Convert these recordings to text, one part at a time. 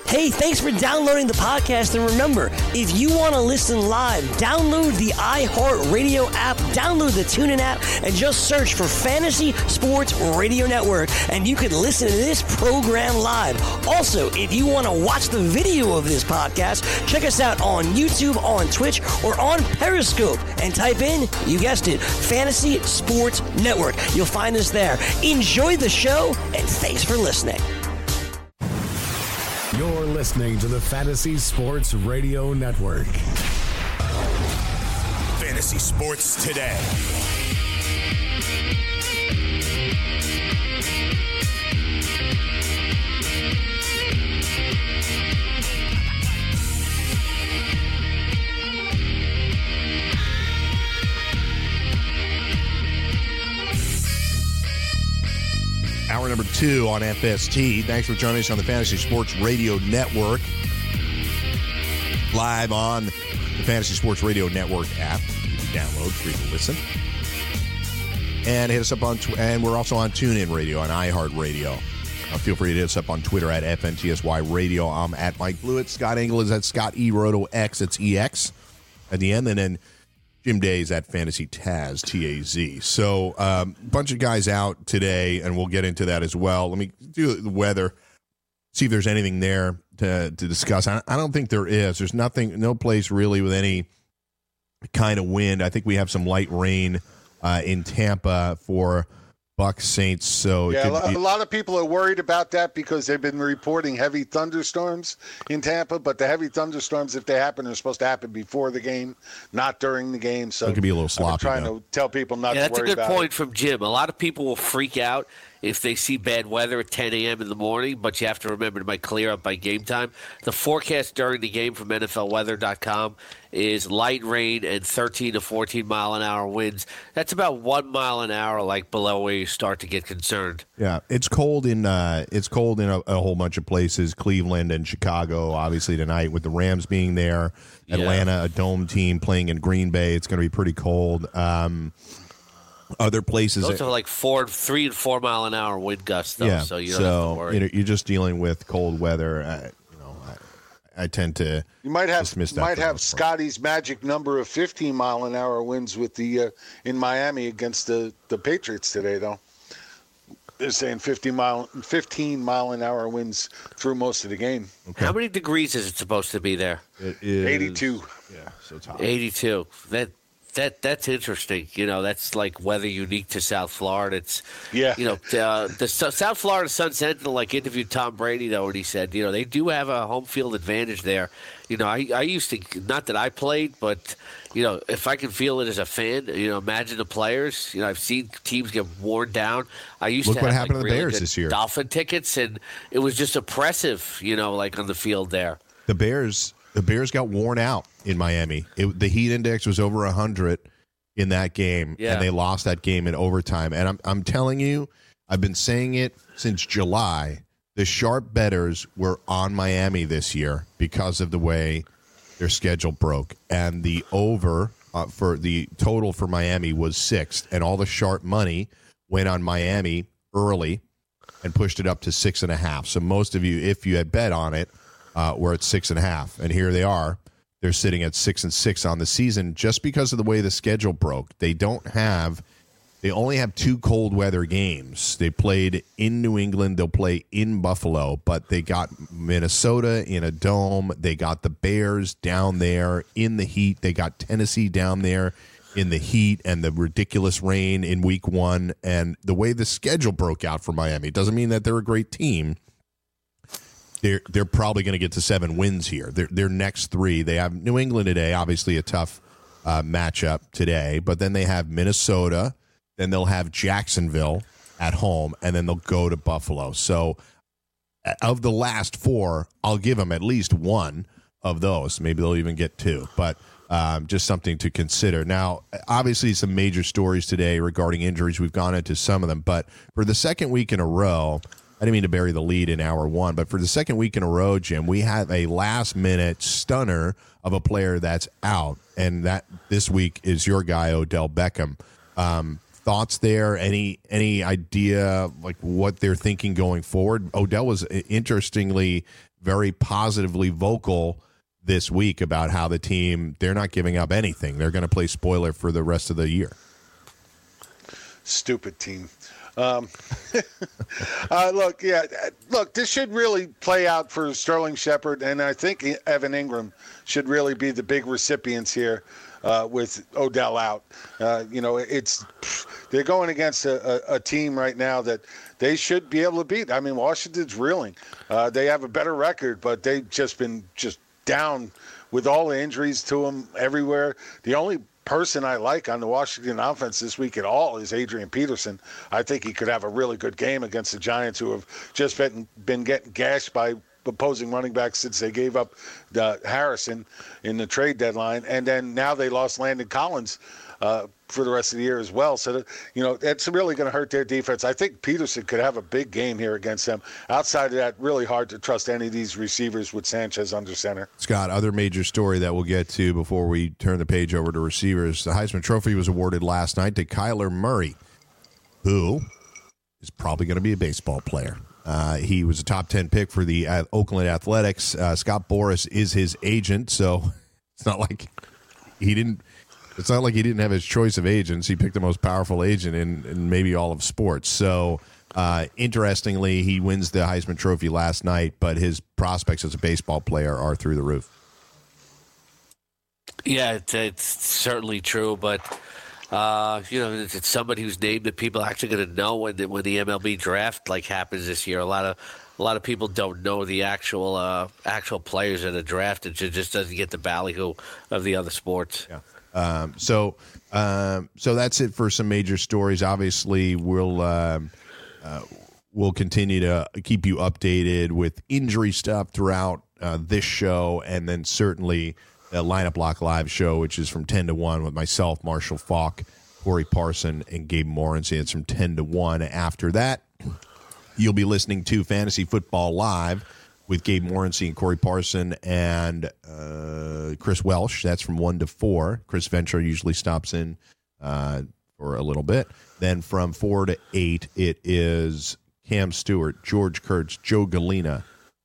Hey, thanks for downloading the podcast. And remember, if you want to listen live, download the iHeartRadio app, download the TuneIn app, and just search for Fantasy Sports Radio Network, and you can listen to this program live. Also, if you want to watch the video of this podcast, check us out on YouTube, on Twitch, or on Periscope, and type in, you guessed it, Fantasy Sports Network. You'll find us there. Enjoy the show, and thanks for listening. You're listening to the Fantasy Sports Radio Network. Fantasy Sports Today. Hour number 2 on FST. Thanks for joining us on the Fantasy Sports Radio Network. Live on the Fantasy Sports Radio Network app. You can download, free to listen. And hit us up on, and we're also on TuneIn Radio, on iHeartRadio. Feel free to hit us up on Twitter at FNTSY Radio. I'm at Mike Blewett. Scott Engel is at Scott E. Roto X. It's EX at the end. And then Jim Day's at Fantasy Taz, T-A-Z. So a bunch of guys out today, and we'll get into that as well. Let me do the weather, see if there's anything there to discuss. I don't think there is. There's nothing, no place really with any kind of wind. I think we have some light rain in Tampa for Bucks Saints. So yeah, a lot of people are worried about that because they've been reporting heavy thunderstorms in Tampa. But the heavy thunderstorms, if they happen, are supposed to happen before the game, not during the game. So it could be a little sloppy. I'm trying to tell people not to worry about it. That's a good point from Jim. A lot of people will freak out if they see bad weather at 10 a.m. in the morning, but you have to remember it might clear up by game time. The forecast during the game from NFLweather.com is light rain and 13 to 14 mile an hour winds. That's about 1 mile an hour, like below where you start to get concerned. Yeah, it's cold in a whole bunch of places. Cleveland and Chicago, obviously tonight with the Rams being there. Atlanta, a dome team playing in Green Bay. It's going to be pretty cold. Other places, those are like 3 and 4 mile an hour wind gusts, though. Yeah, so you don't have to worry. You're just dealing with cold weather. I tend to. You might have Scotty's magic number of 15 mile an hour winds with the in Miami against the Patriots today, though. They're saying 15 mile an hour winds through most of the game. Okay. How many degrees is it supposed to be there? It is 82. Yeah, so it's hot. 82. That's interesting. That's like weather unique to South Florida. It's the South Florida Sun Sentinel interviewed Tom Brady though, and he said they do have a home field advantage there. I used to, not that I played, but if I can feel it as a fan, imagine the players. I've seen teams get worn down. I used Look to what have happened to the really Bears this year. Dolphin tickets, and it was just oppressive. On the field there. The Bears got worn out in Miami. The heat index was over 100 in that game, and they lost that game in overtime. And I'm telling you, I've been saying it since July. The sharp bettors were on Miami this year because of the way their schedule broke. And the over for the total for Miami was 6. And all the sharp money went on Miami early and pushed it up to 6.5. So most of you, if you had bet on it, were at 6.5. And here they are. They're sitting at 6-6 on the season just because of the way the schedule broke. They only have 2 cold weather games. They played in New England. They'll play in Buffalo, but they got Minnesota in a dome. They got the Bears down there in the heat. They got Tennessee down there in the heat and the ridiculous rain in week 1. And the way the schedule broke out for Miami doesn't mean that they're a great team. They're probably going to get to 7 wins here. Their next 3, they have New England today, obviously a tough matchup today, but then they have Minnesota, then they'll have Jacksonville at home, and then they'll go to Buffalo. So of the last 4, I'll give them at least 1 of those. Maybe they'll even get 2, but just something to consider. Now, obviously some major stories today regarding injuries. We've gone into some of them, but for the second week in a row, I didn't mean to bury the lead in hour 1, but for the second week in a row, Jim, we have a last-minute stunner of a player that's out, and that this week is your guy, Odell Beckham. Thoughts there? Any idea like what they're thinking going forward? Odell was interestingly very positively vocal this week about how the team, they're not giving up anything. They're going to play spoiler for the rest of the year. Stupid team. Look, this should really play out for Sterling Shepard, and I think Evan Ingram should really be the big recipients here with Odell out. They're going against a team right now that they should be able to beat. I mean, Washington's reeling. They have a better record, but they've just been down with all the injuries to them everywhere. The only person I like on the Washington offense this week at all is Adrian Peterson. I think he could have a really good game against the Giants, who have just been getting gashed by opposing running backs since they gave up Harrison in the trade deadline. And then now they lost Landon Collins for the rest of the year as well. So, that's really going to hurt their defense. I think Peterson could have a big game here against them. Outside of that, really hard to trust any of these receivers with Sanchez under center. Scott, other major story that we'll get to before we turn the page over to receivers. The Heisman Trophy was awarded last night to Kyler Murray, who is probably going to be a baseball player. He was a top 10 pick for the Oakland Athletics. Scott Boras is his agent, so it's not like he didn't have his choice of agents. He picked the most powerful agent in maybe all of sports. So, interestingly, he wins the Heisman Trophy last night, but his prospects as a baseball player are through the roof. Yeah, it's certainly true, but it's somebody who's named that people are actually going to know when the MLB draft happens this year. A lot of people don't know the actual players in the draft. It just doesn't get the ballyhoo of the other sports. Yeah. So that's it for some major stories. Obviously, we'll continue to keep you updated with injury stuff throughout this show, and then certainly the Lineup Lock Live show, which is from 10 to 1 with myself, Marshall Faulk, Corey Parson, and Gabe Morency. It's from 10 to 1. After that, you'll be listening to Fantasy Football Live with Gabe Morency and Corey Parson and Chris Welsh. That's from 1 to 4. Chris Venture usually stops in for a little bit. Then from 4 to 8, it is Cam Stewart, George Kurtz, Joe Galena,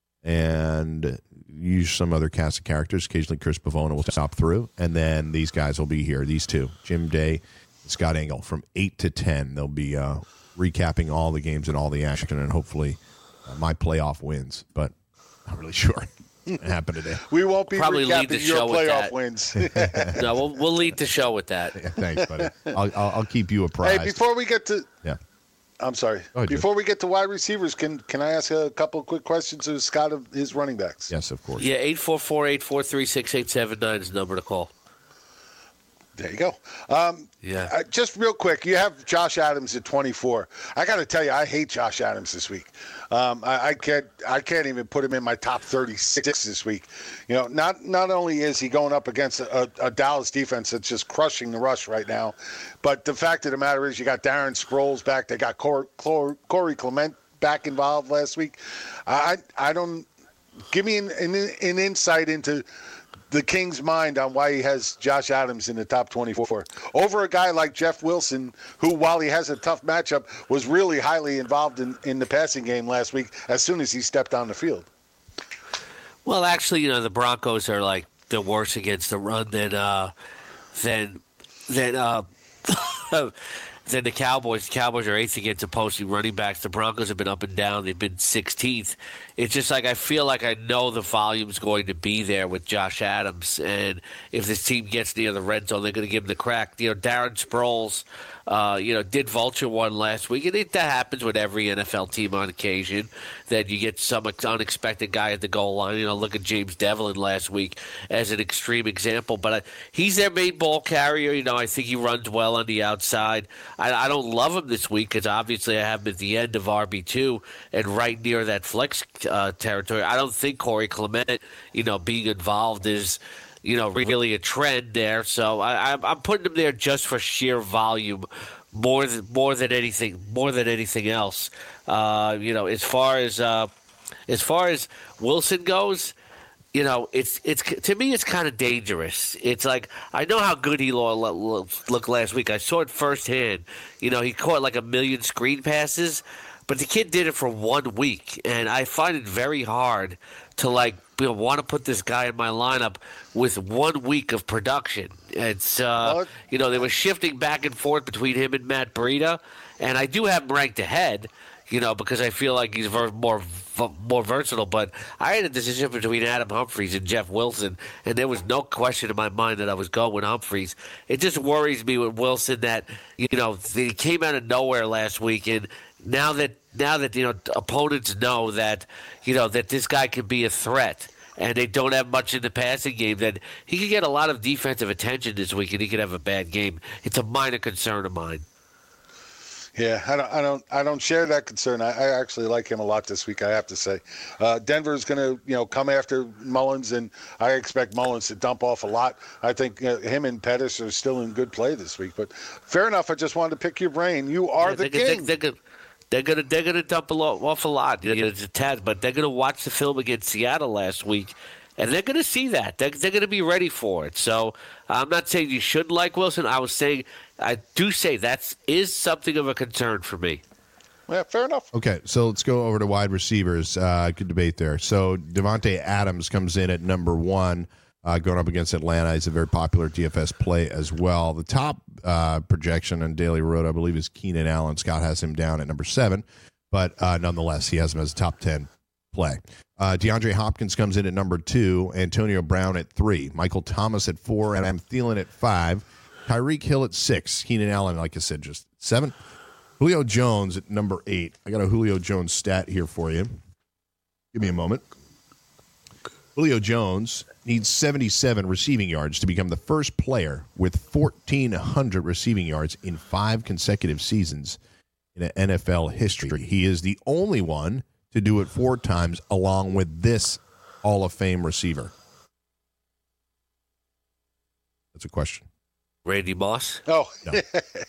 and use some other cast of characters. Occasionally Chris Pavona will stop through. And then these guys will be here, these two, Jim Day and Scott Engel, from 8 to 10. They'll be recapping all the games and all the action, and hopefully my playoff wins. But not really sure what happened today. We won't be probably recapping lead the your show playoff with wins. No, we'll lead the show with that. Yeah, thanks, buddy. I'll keep you apprised. Hey, before we get to I'm sorry. Ahead, before we get to wide receivers, can I ask a couple of quick questions of Scott of his running backs? Yes, of course. Yeah, 844-843-6879 is the number to call. There you go. Just real quick, you have Josh Adams at 24. I got to tell you, I hate Josh Adams this week. I can't even put him in my top 36 this week. Not only is he going up against a Dallas defense that's just crushing the rush right now, but the fact of the matter is you got Darren Sproles back. They got Corey Clement back involved last week. I don't give me an insight into the King's mind on why he has Josh Adams in the top 24 over a guy like Jeff Wilson, who, while he has a tough matchup, was really highly involved in the passing game last week as soon as he stepped on the field. Well, actually, the Broncos are the worse against the run than the Cowboys. The Cowboys are 8th against opposing running backs. The Broncos have been up and down. They've been 16th. It's just I feel like I know the volume's going to be there with Josh Adams. And if this team gets near the red zone, they're going to give him the crack. Darren Sproles, did vulture one last week. And that happens with every NFL team on occasion, that you get some unexpected guy at the goal line. Look at James Devlin last week as an extreme example. But he's their main ball carrier. I think he runs well on the outside. I don't love him this week because obviously I have him at the end of RB2 and right near that flex territory. I don't think Corey Clement, being involved is really a trend there. So I'm putting him there just for sheer volume, more than anything else. As far as Wilson goes, it's to me it's kind of dangerous. It's I know how good he looked last week. I saw it firsthand. He caught 1 million screen passes. But the kid did it for 1 week, and I find it very hard to want to put this guy in my lineup with 1 week of production. It's they were shifting back and forth between him and Matt Breida, and I do have him ranked ahead, because I feel like he's more versatile. But I had a decision between Adam Humphries and Jeff Wilson, and there was no question in my mind that I was going with Humphries. It just worries me with Wilson that he came out of nowhere last week, and now that opponents know that that this guy can be a threat, and they don't have much in the passing game, then he could get a lot of defensive attention this week, and he could have a bad game. It's a minor concern of mine. Yeah, I don't share that concern. I actually like him a lot this week, I have to say. Denver's going to come after Mullins, and I expect Mullins to dump off a lot. I think him and Pettis are still in good play this week. But fair enough. I just wanted to pick your brain. You are the king. They're gonna dump off a lot. It's a tad, but they're gonna watch the film against Seattle last week, and they're gonna see that. They're gonna be ready for it. So I'm not saying you shouldn't like Wilson. I do say that is something of a concern for me. Yeah, fair enough. Okay, so let's go over to wide receivers. Good debate there. So Devontae Adams comes in at number 1, going up against Atlanta. He's a very popular DFS play as well. The top projection on Daily Road, I believe, is Keenan Allen. Scott has him down at number 7, but nonetheless, he has him as a top 10 play. DeAndre Hopkins comes in at number 2, Antonio Brown at 3, Michael Thomas at 4, and I'm Thielen at 5, Tyreek Hill at 6, Keenan Allen, like I said, just 7. Julio Jones at number 8. I got a Julio Jones stat here for you. Give me a moment. Julio Jones needs 77 receiving yards to become the first player with 1,400 receiving yards in 5 consecutive seasons in NFL history. He is the only one to do it 4 times, along with this Hall of Fame receiver. That's a question. Randy Moss? Oh, no.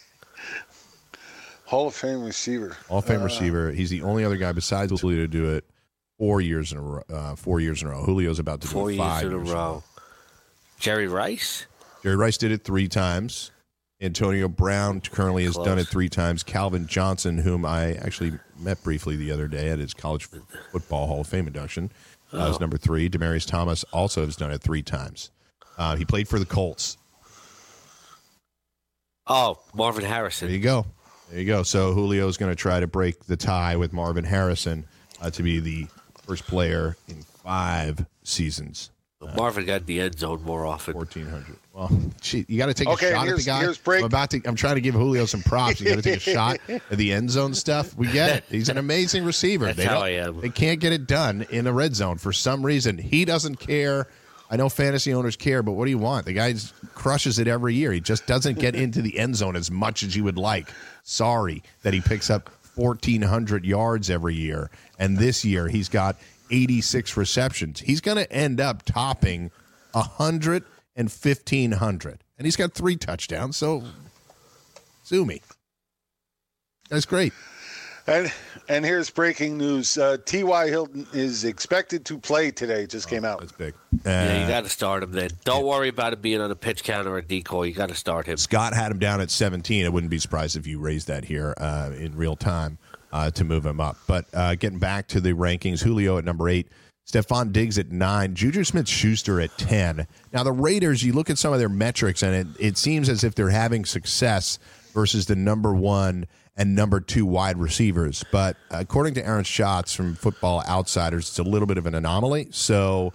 Hall of Fame receiver. Hall of Fame receiver. He's the only other guy besides Julio to do it 4 years in a row. 4 years in a row. Julio's about to do it 5 years in a row. Jerry Rice? Jerry Rice did it 3 times. Antonio Brown currently has done it 3 times. Calvin Johnson, whom I actually met briefly the other day at his college football Hall of Fame induction, is number 3. Demaryius Thomas also has done it 3 times. He played for the Colts. Oh, Marvin Harrison. There you go. So Julio's going to try to break the tie with Marvin Harrison to be the first player in 5 seasons. Marvin got in the end zone more often. 1,400. Well, you got to take a shot at the guy. Here's break. I'm trying to give Julio some props. You got to take a shot at the end zone stuff. We get it. He's an amazing receiver. That's how I am. They can't get it done in the red zone for some reason. He doesn't care. I know fantasy owners care, but what do you want? The guy crushes it every year. He just doesn't get into the end zone as much as you would like. Sorry that he picks up 1,400 yards every year. And this year he's got 86 receptions. He's going to end up topping 100 and 1,500. And he's got 3 touchdowns, so sue me. That's great. And here's breaking news. T.Y. Hilton is expected to play today. It just came out. That's big. Yeah, you got to start him then. Don't worry about it being on a pitch count or a decoy. You got to start him. Scott had him down at 17. I wouldn't be surprised if you raised that here in real time to move him up. But getting back to the rankings, Julio at number 8, Stephon Diggs at 9, Juju Smith-Schuster at 10. Now, the Raiders, you look at some of their metrics, and it seems as if they're having success versus the number 1 and number 2 wide receivers. But according to Aaron Schatz from Football Outsiders, it's a little bit of an anomaly. So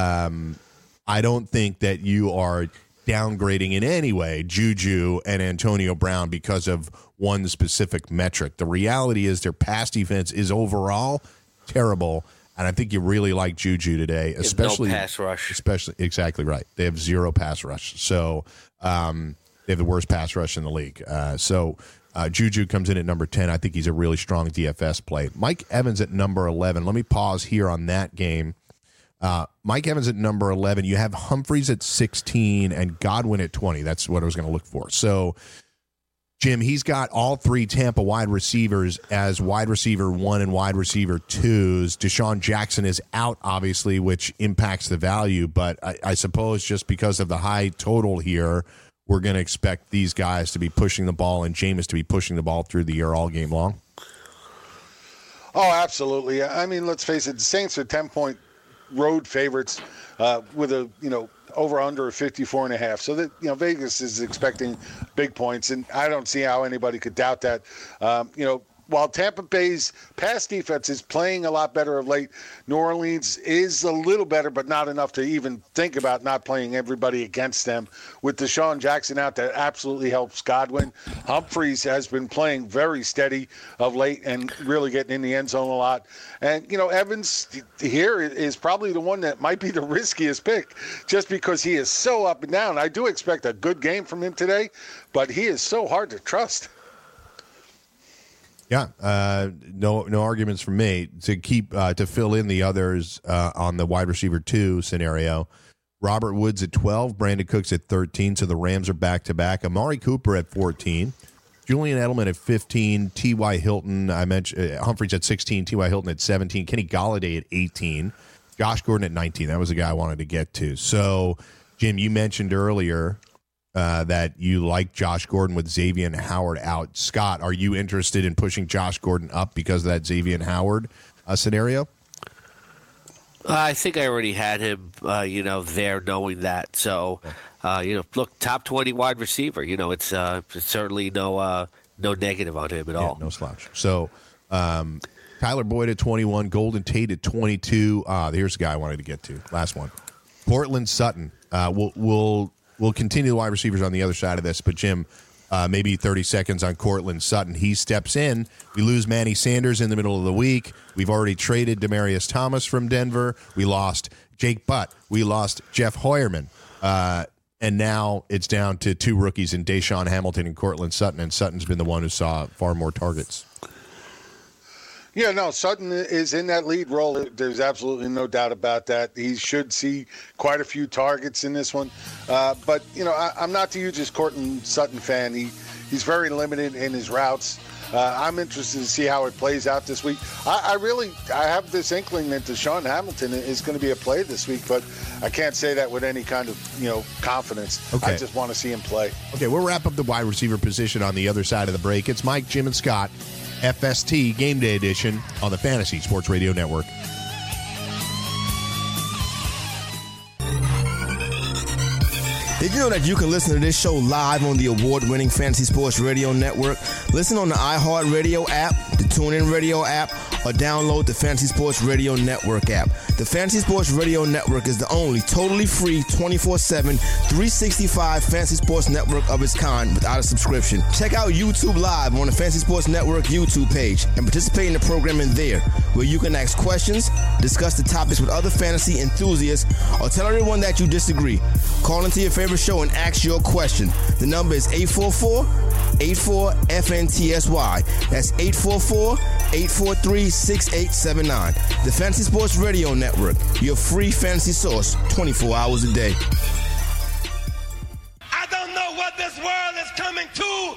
I don't think that you are downgrading in any way Juju and Antonio Brown because of one specific metric. The reality is their pass defense is overall terrible, and I think you really like Juju today, especially no pass rush. Especially exactly right. They have 0 pass rush, so they have the worst pass rush in the league. Juju comes in at number 10. I think he's a really strong DFS play. Mike Evans at number 11. Let me pause here on that game. Mike Evans at number 11. You have Humphries at 16 and Godwin at 20. That's what I was going to look for. So, Jim, he's got all 3 Tampa wide receivers as wide receiver 1 and wide receiver 2s. Deshaun Jackson is out, obviously, which impacts the value. But I suppose just because of the high total here, we're going to expect these guys to be pushing the ball and Jameis to be pushing the ball through the air all game long? Oh, absolutely. I mean, let's face it, the Saints are 10-point road favorites with a over under of 54.5. So that Vegas is expecting big points, and I don't see how anybody could doubt that. While Tampa Bay's pass defense is playing a lot better of late, New Orleans is a little better, but not enough to even think about not playing everybody against them. With Deshaun Jackson out, that absolutely helps Godwin. Humphreys has been playing very steady of late and really getting in the end zone a lot. And, Evans here is probably the one that might be the riskiest pick just because he is so up and down. I do expect a good game from him today, but he is so hard to trust. Yeah, no arguments from me to keep to fill in the others on the wide receiver 2 scenario. Robert Woods at 12, Brandon Cooks at 13, so the Rams are back-to-back. Amari Cooper at 14, Julian Edelman at 15, T.Y. Hilton, I mentioned Humphreys at 16, T.Y. Hilton at 17, Kenny Golladay at 18, Josh Gordon at 19. That was the guy I wanted to get to. So, Jim, you mentioned earlier that you like Josh Gordon with Xavier Howard out. Scott, are you interested in pushing Josh Gordon up because of that Xavier Howard scenario? I think I already had him, there knowing that. So, look, top 20 wide receiver. It's certainly no negative on him at all. No slouch. So, Tyler Boyd at 21, Golden Tate at 22. Here's the guy I wanted to get to. Last one. Portland Sutton. We'll continue the wide receivers on the other side of this, but Jim, maybe 30 seconds on Cortland Sutton. He steps in. We lose Manny Sanders in the middle of the week. We've already traded Demaryius Thomas from Denver. We lost Jake Butt. We lost Jeff Hoyerman. And now it's down to 2 rookies in Deshaun Hamilton and Cortland Sutton, and Sutton's been the one who saw far more targets. Yeah, no, Sutton is in that lead role. There's absolutely no doubt about that. He should see quite a few targets in this one. But, I'm not the hugest Cortland Sutton fan. He's very limited in his routes. I'm interested to see how it plays out this week. I have this inkling that Deshaun Hamilton is going to be a play this week, but I can't say that with any kind of, confidence. Okay. I just want to see him play. Okay, we'll wrap up the wide receiver position on the other side of the break. It's Mike, Jim, and Scott. FST Game Day Edition on the Fantasy Sports Radio Network. Did you know that you can listen to this show live on the award-winning Fantasy Sports Radio Network? Listen on the iHeartRadio app, the TuneIn Radio app, or download the Fantasy Sports Radio Network app. The Fantasy Sports Radio Network is the only totally free 24/7, 365 Fantasy Sports Network of its kind without a subscription. Check out YouTube Live on the Fantasy Sports Network YouTube page and participate in the programming there, where you can ask questions, discuss the topics with other fantasy enthusiasts, or tell everyone that you disagree. Call into your favorite show and ask your question. The number is 844-84-FNTSY. That's 844-843-6879. The Fantasy Sports Radio Network, your free fantasy source 24 hours a day. I don't know what this world is coming to.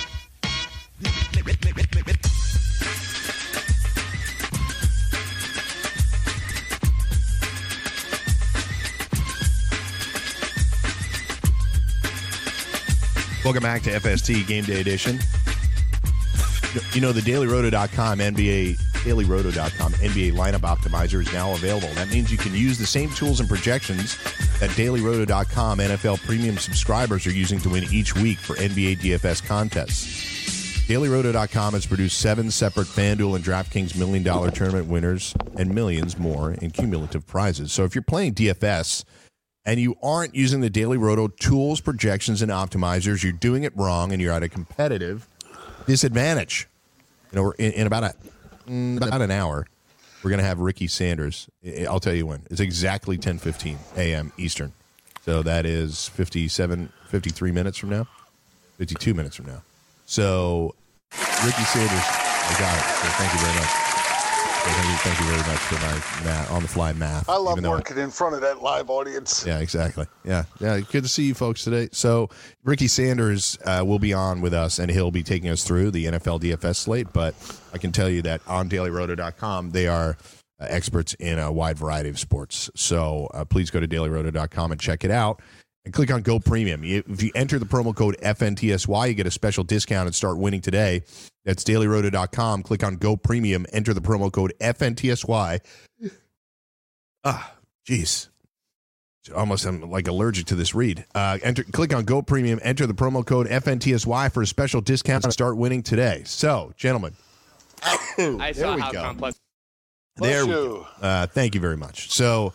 Welcome back to FST Game Day Edition. The DailyRoto.com, DailyRoto.com NBA lineup optimizer is now available. That means you can use the same tools and projections that DailyRoto.com NFL premium subscribers are using to win each week for NBA DFS contests. DailyRoto.com has produced 7 separate FanDuel and DraftKings $1 million tournament winners and millions more in cumulative prizes. So if you're playing DFS and you aren't using the Daily Roto tools, projections, and optimizers, you're doing it wrong, and you're at a competitive disadvantage. In about an hour, we're going to have Ricky Sanders. I'll tell you when. It's exactly 10:15 a.m. Eastern. So that is 53 minutes from now, 52 minutes from now. So Ricky Sanders, I got it. So thank you very much. Thank you very much for my on-the-fly math. I love working in front of that live audience. Yeah, exactly. Yeah. Good to see you folks today. So Ricky Sanders will be on with us, and he'll be taking us through the NFL DFS slate. But I can tell you that on DailyRoto.com, they are experts in a wide variety of sports. So please go to DailyRoto.com and check it out. And click on Go Premium. If you enter the promo code FNTSY, you get a special discount and start winning today. That's DailyRoto.com. Click on Go Premium. Enter the promo code FNTSY. Jeez. Almost I'm like allergic to this read. Click on Go Premium, enter the promo code FNTSY for a special discount and start winning today. So, gentlemen. I saw how complex. There we go. Thank you very much. So,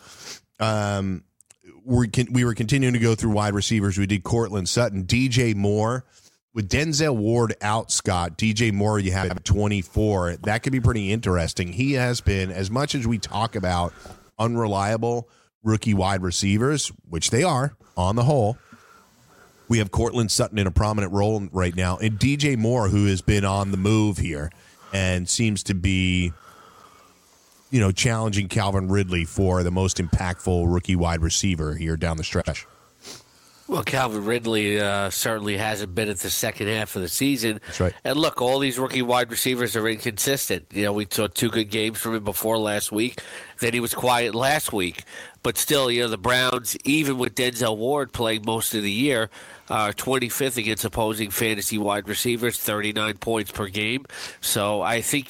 we were continuing to go through wide receivers. We did Cortland Sutton, DJ Moore. With Denzel Ward out, Scott, DJ Moore, you have 24. That could be pretty interesting. He has been, as much as we talk about unreliable rookie wide receivers, which they are on the whole, we have Cortland Sutton in a prominent role right now, and DJ Moore, who has been on the move here and seems to be, challenging Calvin Ridley for the most impactful rookie wide receiver here down the stretch. Well, Calvin Ridley certainly hasn't been at the second half of the season. That's right. And look, all these rookie wide receivers are inconsistent. We saw 2 good games from him before last week. Then he was quiet last week. But still, the Browns, even with Denzel Ward playing most of the year, are 25th against opposing fantasy wide receivers, 39 points per game. So I think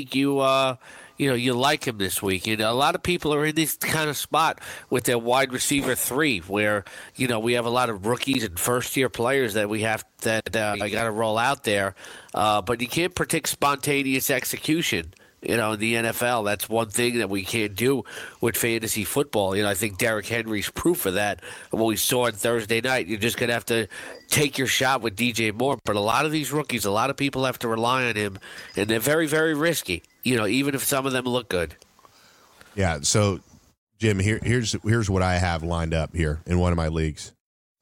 you like him this week. And a lot of people are in this kind of spot with their wide receiver 3 where, we have a lot of rookies and first-year players that we have that got to roll out there. But you can't predict spontaneous execution. In the NFL, that's one thing that we can't do with fantasy football. I think Derrick Henry's proof of that. What we saw on Thursday night, you're just going to have to take your shot with DJ Moore. But a lot of these rookies, a lot of people have to rely on him, and they're very, very risky, even if some of them look good. Yeah, so, Jim, here's what I have lined up here in one of my leagues.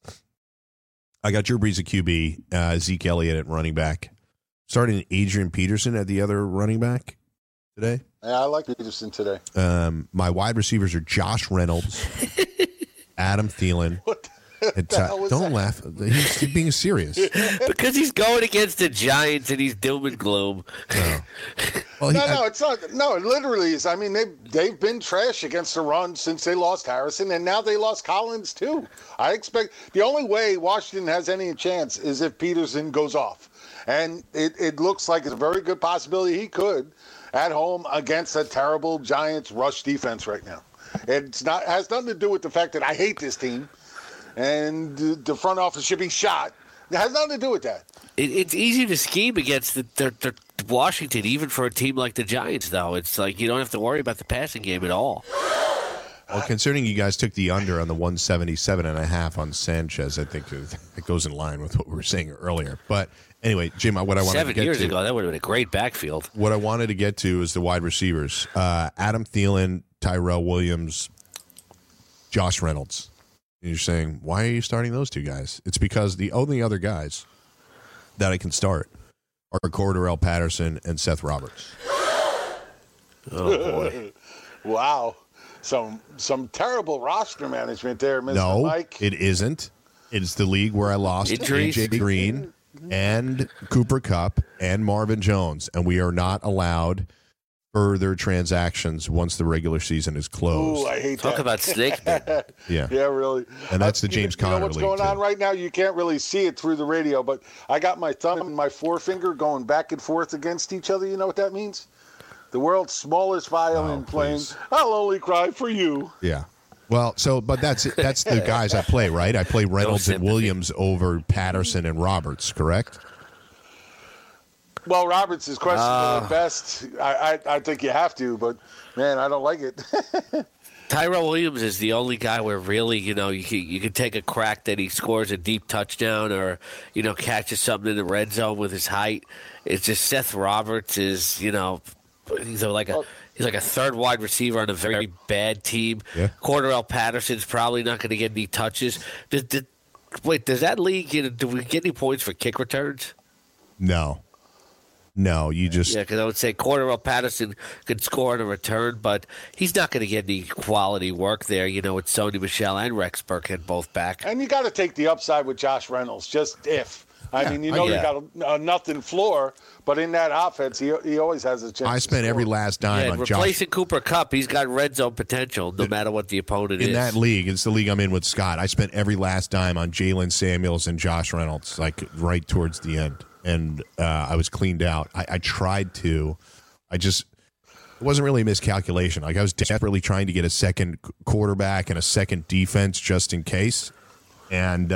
I got Drew Brees at QB, Zeke Elliott at running back. Starting Adrian Peterson at the other running back today. Yeah, I like Peterson today. My wide receivers are Josh Reynolds, Adam Thielen. What the hell was Don't that? laugh. He's being serious. Because he's going against the Giants and he's doom and gloom. No. Well, No, it's not. No, it literally is. I mean, they've been trash against the run since they lost Harrison, and now they lost Collins too. I expect the only way Washington has any chance is if Peterson goes off, and it looks like it's a very good possibility he could at home against a terrible Giants rush defense right now. Has nothing to do with the fact that I hate this team and the front office should be shot. It has nothing to do with that. It's easy to scheme against the Washington, even for a team like the Giants, though. It's like you don't have to worry about the passing game at all. Well, considering you guys took the under on the 177.5 on Sanchez, I think it goes in line with what we were saying earlier. But anyway, Jim, what I wanted to get to 7 years ago, that would have been a great backfield. What I wanted to get to is the wide receivers: Adam Thielen, Tyrell Williams, Josh Reynolds. And you're saying, why are you starting those 2 guys? It's because the only other guys that I can start are Cordarrelle Patterson and Seth Roberts. Oh boy! Wow. Some terrible roster management there, Mr. Mike. No, it isn't. It's the league where I lost A.J. Green and Cooper Kupp and Marvin Jones, and we are not allowed further transactions once the regular season is closed. Ooh, I hate Talk that. about snake bit. Yeah. Yeah, really. And that's the James Conner what's league, going on too. right now? You can't really see it through the radio, but I got my thumb and my forefinger going back and forth against each other. You know what that means? The world's smallest violin playing, please. I'll only cry for you. Yeah. Well, but that's the guys I play, right? I play Reynolds and Williams over Patterson and Roberts, correct? Well, Roberts is questionable at best. I think you have to, but, man, I don't like it. Tyrell Williams is the only guy where really, you can take a crack that he scores a deep touchdown or, catches something in the red zone with his height. It's just Seth Roberts is, he's like a third wide receiver on a very bad team. Yeah. Cordarrelle Patterson's probably not going to get any touches. Wait, does that league, do we get any points for kick returns? No, you just... Yeah, because I would say Cordarrelle Patterson could score on a return, but he's not going to get any quality work there. It's Sony Michel and Rex Burkhead both back. And you got to take the upside with Josh Reynolds, just if. I mean, you got a nothing floor, but in that offense, he always has a chance. I spent every last dime on Josh. Replacing Cooper Kupp, he's got red zone potential no matter what the opponent is. In that league, it's the league I'm in with Scott. I spent every last dime on Jalen Samuels and Josh Reynolds, like right towards the end. And I was cleaned out. I tried to. wasn't really a miscalculation. Like I was desperately trying to get a second quarterback and a second defense just in case, and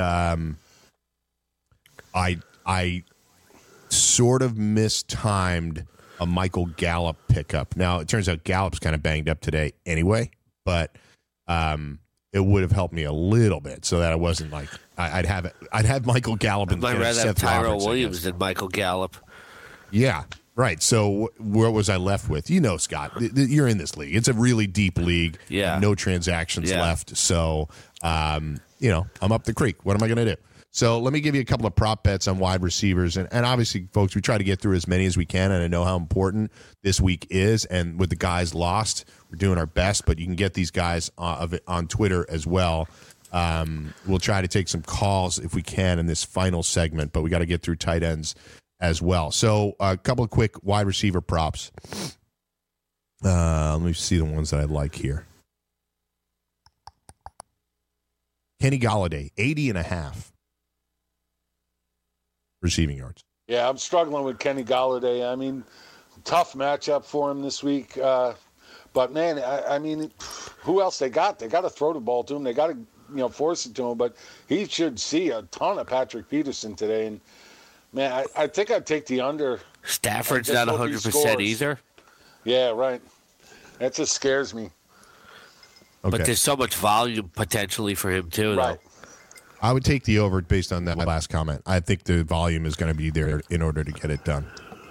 I sort of mistimed a Michael Gallup pickup. Now it turns out Gallup's kind of banged up today anyway, but it would have helped me a little bit so that I wasn't like I'd have Michael Gallup and I'd rather have Seth Tyrell Robertson Williams than Michael Gallup. Yeah, right. So what was I left with? You know, Scott, you're in this league. It's a really deep league. Yeah. No transactions left. So, I'm up the creek. What am I going to do? So let me give you a couple of prop bets on wide receivers. And obviously, folks, we try to get through as many as we can, and I know how important this week is. And with the guys lost, we're doing our best, but you can get these guys on Twitter as well. We'll try to take some calls if we can in this final segment, but we got to get through tight ends as well. So a couple of quick wide receiver props. Let me see the ones that I like here. Kenny Golladay, 80.5 receiving yards. Yeah, I'm struggling with Kenny Golladay. I mean, tough matchup for him this week. But, man, I mean, who else they got? They got to throw the ball to him. They got to, force it to him. But he should see a ton of Patrick Peterson today. And, man, I think I'd take the under. Stafford's not 100% either. Yeah, right. That just scares me. Okay. But there's so much volume potentially for him, too, right. though. I would take the over based on that last comment. I think the volume is going to be there in order to get it done.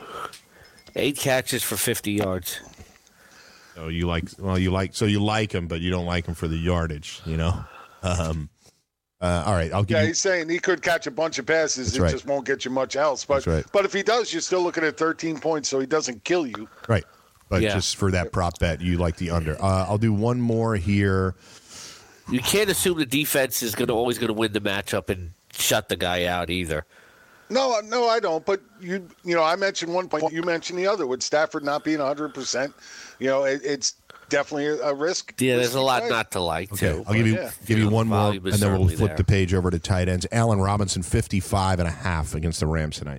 8 catches for 50 yards. So you like him, but you don't like him for the yardage, All right, I'll give you. He's saying he could catch a bunch of passes. That's right. Just won't get you much else. But right. But if he does, you're still looking at 13 points, so he doesn't kill you. Right. But just for that prop bet, you like the under. I'll do one more here. You can't assume the defense is always going to win the matchup and shut the guy out either. No, I don't. But I mentioned one point. You mentioned the other. With Stafford not being 100%, it's definitely a risk. Yeah, there's a lot not to like. Okay, too. I'll give you one more, and then we'll flip the page over to tight ends. Allen Robinson, 55.5 against the Rams tonight.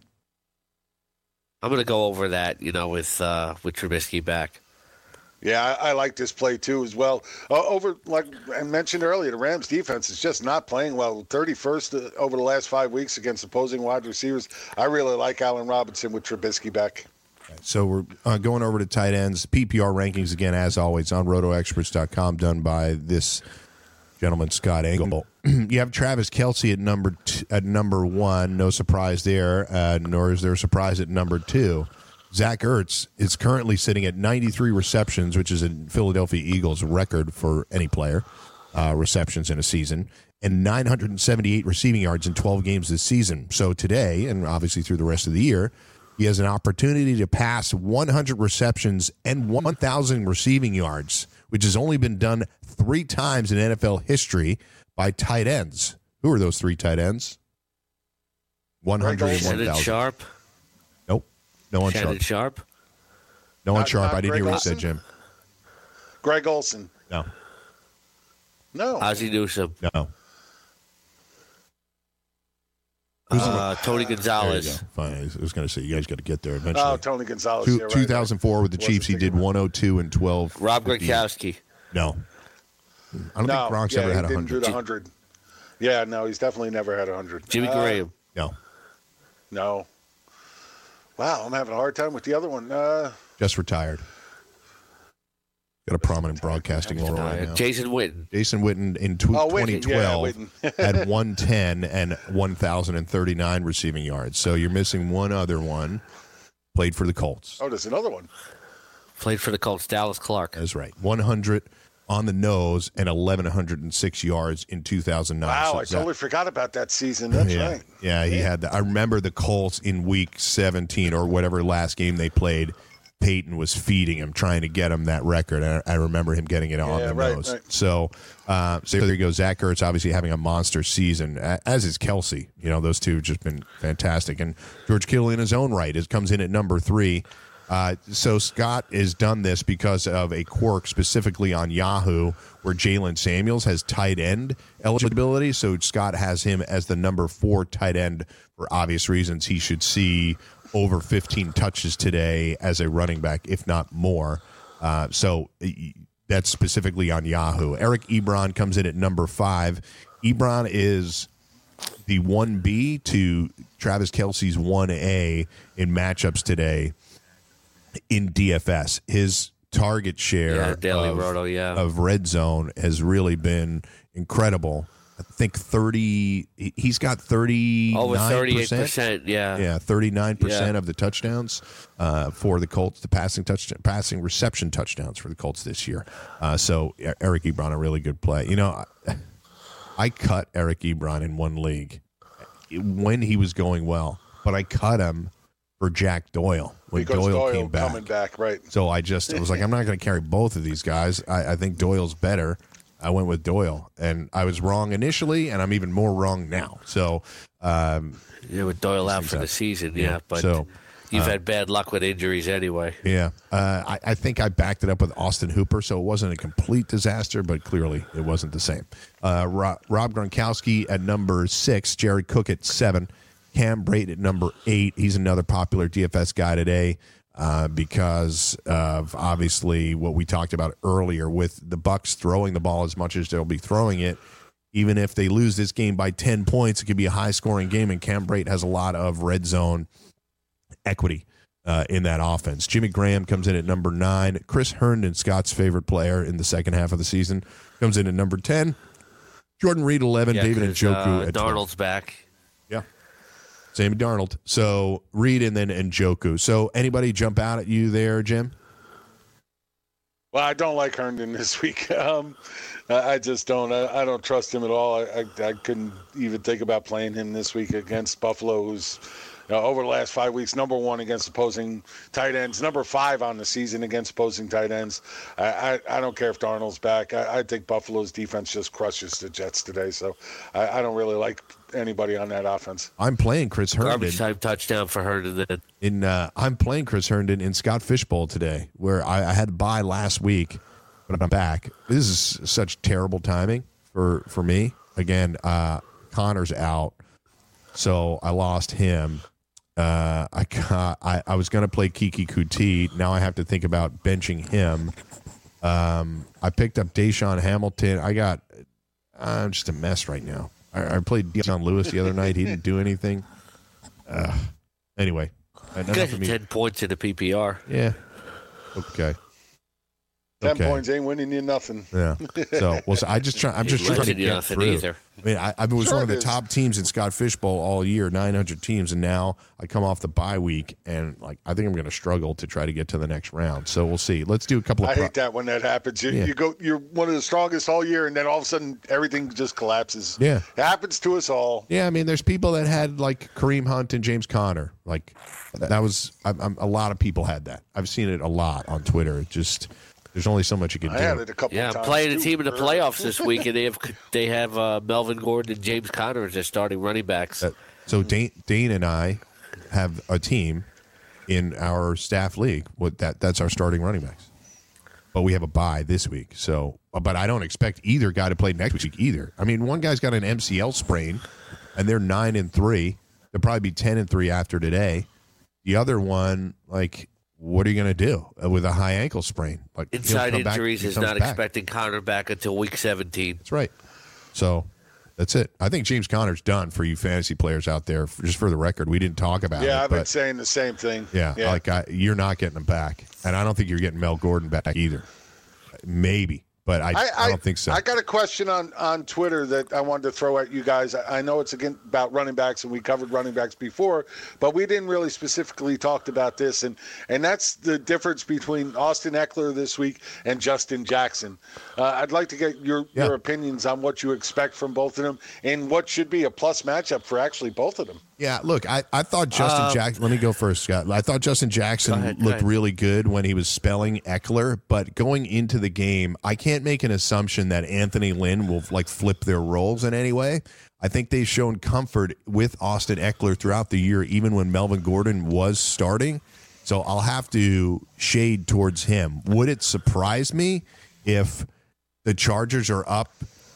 I'm going to go over that, with Trubisky back. Yeah, I like this play too as well. Over, like I mentioned earlier, the Rams defense is just not playing well. 31st over the last 5 weeks against opposing wide receivers. I really like Allen Robinson with Trubisky back. So we're going over to tight ends. PPR rankings again, as always, on RotoExperts.com, done by this gentleman, Scott Engel. You have Travis Kelce at number 1. No surprise there, nor is there a surprise at number 2. Zach Ertz is currently sitting at 93 receptions, which is a Philadelphia Eagles record for any player, receptions in a season, and 978 receiving yards in 12 games this season. So today, and obviously through the rest of the year, he has an opportunity to pass 100 receptions and 1,000 receiving yards, which has only been done 3 times in NFL history by tight ends. Who are those 3 tight ends? 100 and 1,000. Sharp. No one Sharp. No one Sharp. I didn't hear what you said, Jim. Greg Olsen. No. Ozzie Newsome. No. Tony Gonzalez. Fine. I was going to say, you guys got to get there eventually. Oh, Tony Gonzalez. 2004 with the Chiefs, he did 102 and 12. Rob Gronkowski. No. I don't think Gronk's ever had 100. Didn't do the 100. Yeah, no, he's definitely never had 100. Jimmy Graham. No. Wow, I'm having a hard time with the other one. Just retired. Got a prominent broadcasting role right now. Jason Witten. Jason Witten in 2012 had 110 and 1,039 receiving yards. So you're missing one other one. Played for the Colts. Oh, there's another one. Played for the Colts, Dallas Clark. That's right. 100 on the nose and 1,106 yards in 2009. Wow, I totally forgot about that season. That's right. Yeah, he had that. I remember the Colts in week 17 or whatever last game they played. Peyton was feeding him, trying to get him that record. And I remember him getting it on the nose. Right. So there you go. Zach Ertz obviously having a monster season, as is Kelce. Those two have just been fantastic. And George Kittle in his own right comes in at number 3. So Scott has done this because of a quirk specifically on Yahoo where Jalen Samuels has tight end eligibility. So Scott has him as the number 4 tight end for obvious reasons. He should see over 15 touches today as a running back, if not more. So that's specifically on Yahoo. Eric Ebron comes in at number 5. Ebron is the 1B to Travis Kelce's 1A in matchups today in DFS. His target share of red zone has really been incredible. I think he's got 39%. Over 38%, yeah. Yeah, 39% of the touchdowns for the Colts, the passing reception touchdowns for the Colts this year. So Eric Ebron, a really good play. You know, I cut Eric Ebron in one league when he was going well, but I cut him for Jack Doyle when Doyle came back. Coming back, right. So I was like, I'm not going to carry both of these guys. I think Doyle's better. I went with Doyle, and I was wrong initially, and I'm even more wrong now. So, with Doyle out for the season, but you've had bad luck with injuries anyway. Yeah, I think I backed it up with Austin Hooper, so it wasn't a complete disaster, but clearly it wasn't the same. Rob Gronkowski at number 6, Jared Cook at 7, Cam Brate at number 8. He's another popular DFS guy today. Because of obviously what we talked about earlier with the Bucs throwing the ball as much as they'll be throwing it. Even if they lose this game by 10 points, it could be a high-scoring game, and Cam Brate has a lot of red zone equity in that offense. Jimmy Graham comes in at number 9. Chris Herndon, Scott's favorite player in the second half of the season, comes in at number 10. Jordan Reed, 11. David Njoku at 12. Darnold's back. Yeah. Sammy Darnold. So Reed and then Njoku. So anybody jump out at you there, Jim? Well, I don't like Herndon this week. I just don't. I don't trust him at all. I couldn't even think about playing him this week against Buffalo, who's over the last 5 weeks, number 1 against opposing tight ends, number 5 on the season against opposing tight ends. I don't care if Darnold's back. I think Buffalo's defense just crushes the Jets today, so I don't really like anybody on that offense. I'm playing Chris Herndon. Garbage time touchdown for Herndon. I'm playing Chris Herndon in Scott Fishbowl today, where I had to buy last week, but I'm back. This is such terrible timing for me. Again, Connor's out, so I lost him. I was going to play Kiki Kuti. Now I have to think about benching him. I picked up Deshaun Hamilton. I'm just a mess right now. I played Deion Lewis the other night. He didn't do anything. Anyway. Got 10 points in the PPR. Yeah. Okay. 10 points ain't winning you nothing. Yeah. So I'm just trying to get through. Either. I mean, I was one of the top teams in Scott Fishbowl all year, 900 teams, and now I come off the bye week, and I think I'm going to struggle to try to get to the next round. So we'll see. Let's do a couple of. I hate that when that happens. You're one of the strongest all year, and then all of a sudden everything just collapses. Yeah, it happens to us all. Yeah, I mean, there's people that had Kareem Hunt and James Conner. That was a lot of people had that. I've seen it a lot on Twitter. It just. There's only so much you can do. I had it a couple of times. I'm playing a team in the playoffs this week, and they have Melvin Gordon and James Conner as their starting running backs. So Dane and I have a team in our staff league. That's our starting running backs. But we have a bye this week. But I don't expect either guy to play next week either. I mean, one guy's got an MCL sprain, and they're 9-3. They'll probably be 10-3 after today. The other one, what are you going to do with a high ankle sprain? Inside injuries is not expecting Conner back until week 17. That's right. So that's it. I think James Conner's done for you fantasy players out there. Just for the record, we didn't talk about it. Yeah, I've been saying the same thing. Yeah. You're not getting him back. And I don't think you're getting Mel Gordon back either. Maybe. But I don't think so. I got a question on Twitter that I wanted to throw at you guys. I know it's again about running backs, and we covered running backs before, but we didn't really specifically talk about this, and that's the difference between Austin Eckler this week and Justin Jackson. I'd like to get your opinions on what you expect from both of them and what should be a plus matchup for actually both of them. Yeah, look, I thought Justin Jackson – let me go first, Scott. I thought Justin Jackson looked really good when he was spelling Eckler, but going into the game, I can't make an assumption that Anthony Lynn will, flip their roles in any way. I think they've shown comfort with Austin Eckler throughout the year, even when Melvin Gordon was starting. So I'll have to shade towards him. Would it surprise me if the Chargers are up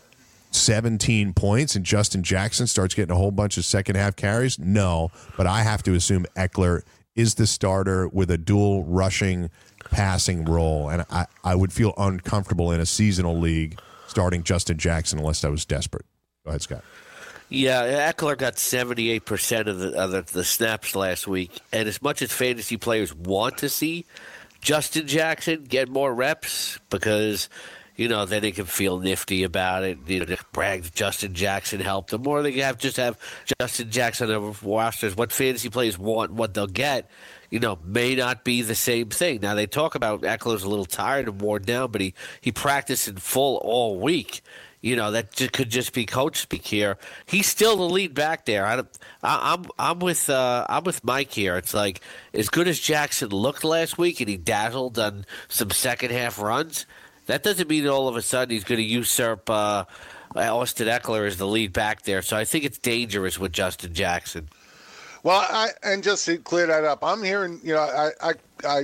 17 points and Justin Jackson starts getting a whole bunch of second half carries? No, but I have to assume Eckler is the starter with a dual rushing passing role, and I would feel uncomfortable in a seasonal league starting Justin Jackson unless I was desperate. Go ahead, Scott. Yeah, Eckler got 78% of the snaps last week, and as much as fantasy players want to see Justin Jackson get more reps because, then they can feel nifty about it, brag that Justin Jackson helped them, or they have Justin Jackson on the rosters. What fantasy players want, what they'll get, may not be the same thing. Now, they talk about Eckler's a little tired and worn down, but he practiced in full all week. That could just be coach speak here. He's still the lead back there. I'm with Mike here. It's like as good as Jackson looked last week, and he dazzled on some second half runs. That doesn't mean that all of a sudden he's going to usurp Austin Eckler as the lead back there. So I think it's dangerous with Justin Jackson. Well, and just to clear that up, I'm hearing. I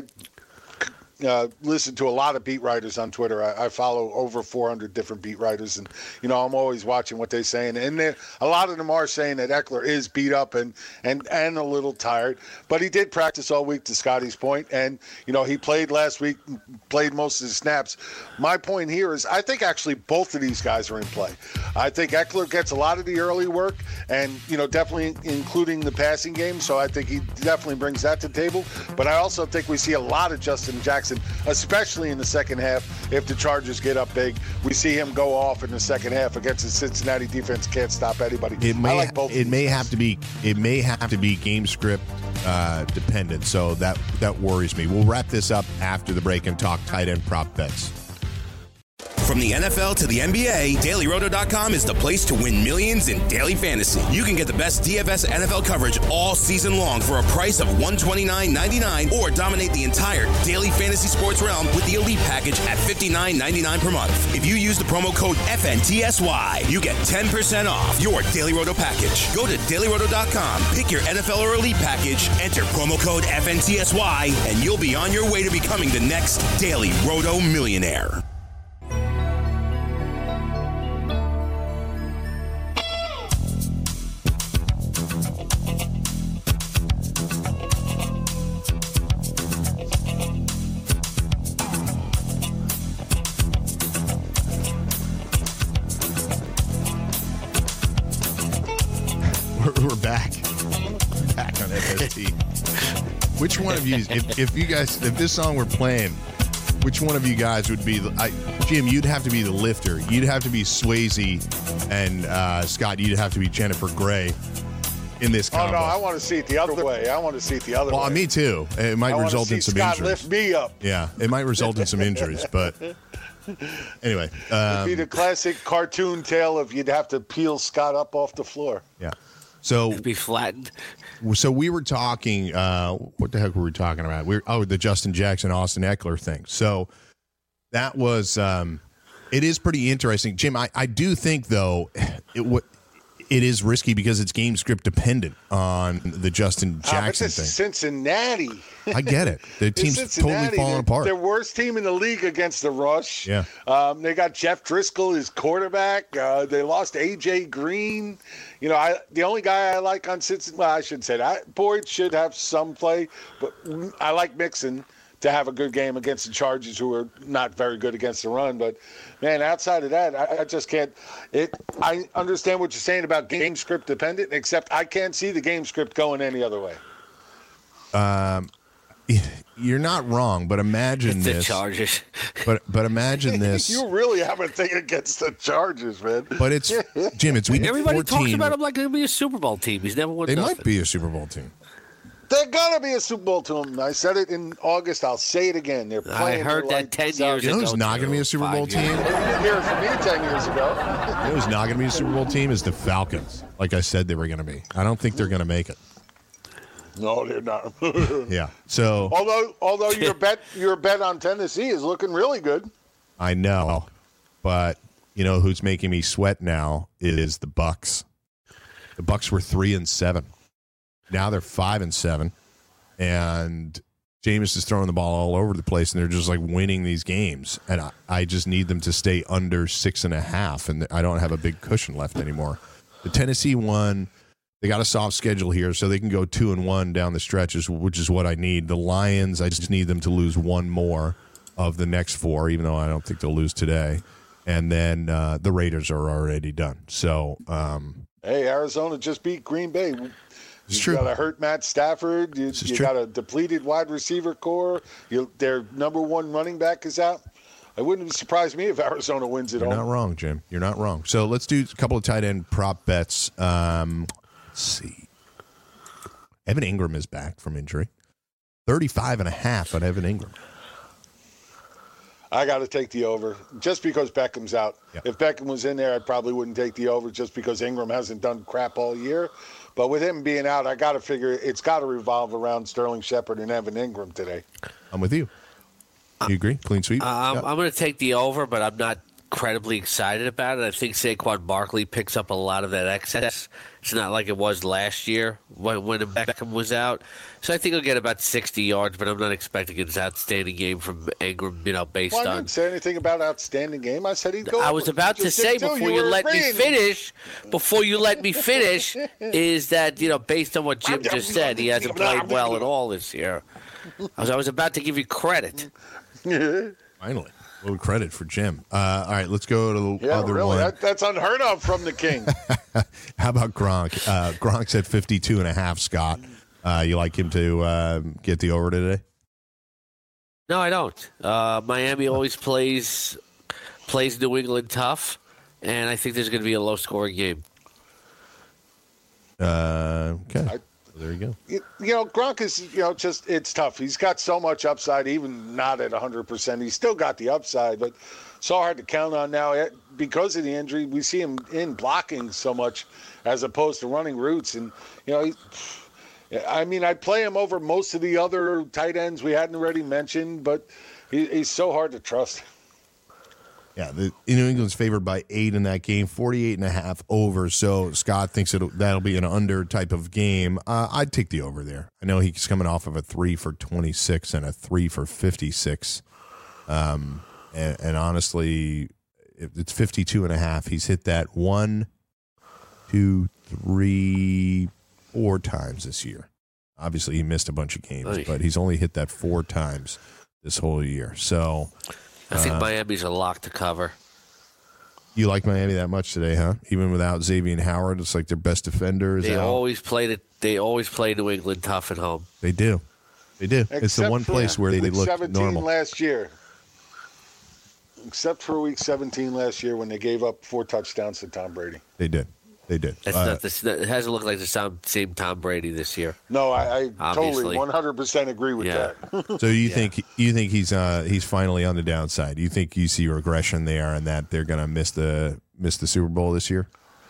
listen to a lot of beat writers on Twitter. I follow over 400 different beat writers, and I'm always watching what they're saying. And a lot of them are saying that Eckler is beat up and a little tired, but he did practice all week. To Scotty's point, and he played last week, played most of the snaps. My point here is, I think actually both of these guys are in play. I think Eckler gets a lot of the early work, and definitely including the passing game. So I think he definitely brings that to the table. But I also think we see a lot of Justin Jackson, especially in the second half. If the Chargers get up big, we see him go off in the second half against the Cincinnati defense. Can't stop anybody. It may have to be game script dependent. So that worries me. We'll wrap this up after the break and talk tight end prop bets. From the NFL to the NBA, DailyRoto.com is the place to win millions in daily fantasy. You can get the best DFS NFL coverage all season long for a price of $129.99, or dominate the entire daily fantasy sports realm with the Elite Package at $59.99 per month. If you use the promo code FNTSY, you get 10% off your Daily Roto package. Go to DailyRoto.com, pick your NFL or Elite Package, enter promo code FNTSY, and you'll be on your way to becoming the next Daily Roto millionaire. We're back on FST. Which one of you, if this song were playing, which one of you guys would be Jim? You'd have to be the lifter. You'd have to be Swayze, and Scott, you'd have to be Jennifer Grey in this combo. Oh no, I want to see it the other way. Well, me too. It might result in some Scott injuries. Lift me up. Yeah, it might result in some injuries, but anyway, it'd be the classic cartoon tale of you'd have to peel Scott up off the floor. Yeah. So it'd be flattened. So we were talking. What the heck were we talking about? The Justin Jackson, Austin Eckler thing. So that was. It is pretty interesting, Jim. I do think though it is risky because it's game script dependent on the Justin Jackson thing. Cincinnati. I get it. The team's totally falling apart. Their worst team in the league against the rush. Yeah. They got Jeff Driscoll, his quarterback. They lost A.J. Green. The only guy I like on Cincinnati, well, I should say that. Boyd should have some play, but I like Mixon to have a good game against the Chargers, who are not very good against the run. But, man, outside of that, I just can't. I understand what you're saying about game script dependent, except I can't see the game script going any other way. You're not wrong, but imagine the this. Chargers. But imagine this. You really have a thing against the Chargers, man. But it's Jim. It's week 14. Everybody talks about him like he'll be a Super Bowl team. He's never won. They might be a Super Bowl team. They're gonna be a Super Bowl team. I said it in August. I'll say it again. They're playing. I heard that 10 years ago. You know who's not going to be a Super Bowl team? You didn't hear it from me 10 years ago. You know who's not going to be a Super Bowl team is the Falcons. Like I said, they were going to be. I don't think they're going to make it. No, they're not. Yeah. So although your bet on Tennessee is looking really good. I know, but you know who's making me sweat now is the Bucs. The Bucs were 3-7. Now they're 5-7, and Jameis is throwing the ball all over the place, and they're just like winning these games. And I just need them to stay under 6.5, and I don't have a big cushion left anymore. The Tennessee one, They got a soft schedule here, so they can go 2-1 down the stretches, which is what I need. The Lions, I just need them to lose one more of the next 4, even though I don't think they'll lose today. And then the Raiders are already done. So, hey, Arizona just beat Green Bay. It's true. You got a hurt Matt Stafford. You got a depleted wide receiver core. Their number 1 running back is out. It wouldn't surprise me if Arizona wins it all. You're not wrong, Jim. You're not wrong. So let's do a couple of tight end prop bets. Let's see. Evan Ingram is back from injury. 35.5 on Evan Ingram. I got to take the over just because Beckham's out. Yep. If Beckham was in there, I probably wouldn't take the over just because Ingram hasn't done crap all year. But with him being out, I got to figure it's got to revolve around Sterling Shepard and Evan Ingram today. I'm with you. You agree? Clean sweep? I'm going to take the over, but I'm not incredibly excited about it. I think Saquon Barkley picks up a lot of that excess. It's not like it was last year when Beckham was out. So I think he'll get about 60 yards, but I'm not expecting an outstanding game from Ingram, based on... I didn't say anything about outstanding game. I said he'd go... I was about to say before you let me finish, is that, based on what Jim just said, he hasn't played well at all this year. I was about to give you credit. Finally. A little credit for Jim. All right, let's go to the other one. That's unheard of from the king. How about Gronk? Gronk's at 52.5, Scott. You like him to get the over today? No, I don't. Miami always plays New England tough, and I think there's going to be a low-scoring game. Okay. There you go. Gronk is, just it's tough. He's got so much upside, even not at 100%. He's still got the upside, but so hard to count on now because of the injury. We see him in blocking so much as opposed to running routes, and I'd play him over most of the other tight ends we hadn't already mentioned, but he's so hard to trust. Yeah, New England's favored by 8 in that game, 48.5 over. So Scott thinks that'll be an under type of game. I'd take the over there. I know he's coming off of a 3 for 26 and a 3 for 56. And honestly, if it's 52.5, he's hit that 1, 2, 3, 4 times this year. Obviously, he missed a bunch of games, but he's only hit that 4 times this whole year. So... I think Miami's a lock to cover. You like Miami that much today, huh? Even without Xavier Howard, it's like their best defender. They always play New England tough at home. They do. It's the one place where they look normal. Last year. Except for week 17 last year when they gave up 4 touchdowns to Tom Brady. They did. It hasn't looked like the same Tom Brady this year. No, I totally 100% agree with that. So you think he's finally on the downside? You think you see regression there, and that they're going to miss the Super Bowl this year?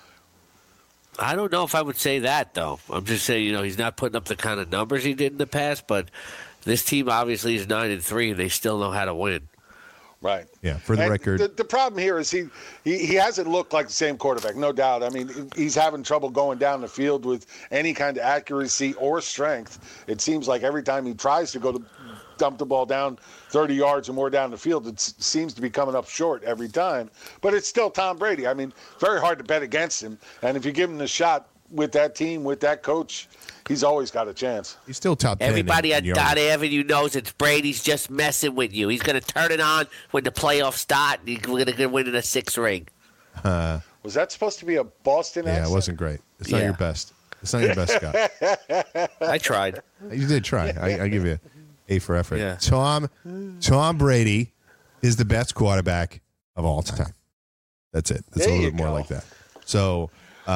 I don't know if I would say that, though. I'm just saying, he's not putting up the kind of numbers he did in the past, but this team obviously is 9-3, and they still know how to win. Right. Yeah, for the record. The problem here is he hasn't looked like the same quarterback, no doubt. I mean, he's having trouble going down the field with any kind of accuracy or strength. It seems like every time he tries to go to dump the ball down 30 yards or more down the field, it seems to be coming up short every time. But it's still Tom Brady. I mean, very hard to bet against him. And if you give him the shot with that team, with that coach, he's always got a chance. He's still top 10. Everybody on Dot Avenue knows it's Brady's just messing with you. He's going to turn it on when the playoffs start. We're going to win in a 6 ring. Was that supposed to be a Boston accent? Yeah, it wasn't great. It's not your best. It's not your best, Scott. I tried. You did try. I give you A for effort. Yeah. Tom Brady is the best quarterback of all time. That's it. That's a little bit more like that. So...